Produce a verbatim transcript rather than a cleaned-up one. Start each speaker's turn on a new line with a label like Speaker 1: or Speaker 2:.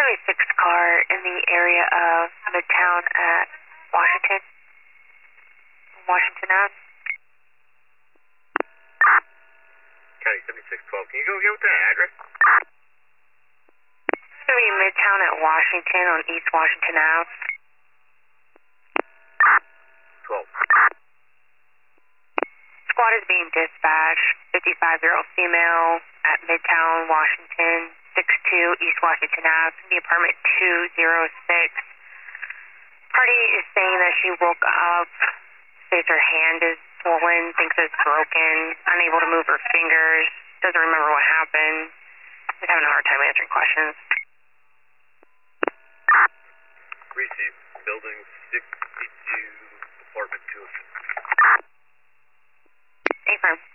Speaker 1: seventy-six car in the area of Midtown at Washington, Washington Ave.
Speaker 2: County seventy-six twelve, can you go again with that address?
Speaker 1: It's going to be Midtown at Washington on East Washington Ave.
Speaker 2: twelve.
Speaker 1: Squad is being dispatched, fifty-five-year-old female at Midtown, Washington, six two East Washington Ave, the apartment two oh six. Party is saying that she woke up, says her hand is swollen, thinks it's broken, unable to move her fingers, doesn't remember what happened, is having a hard time answering questions.
Speaker 2: Receive building sixty-two, apartment two oh six.
Speaker 1: Affirm.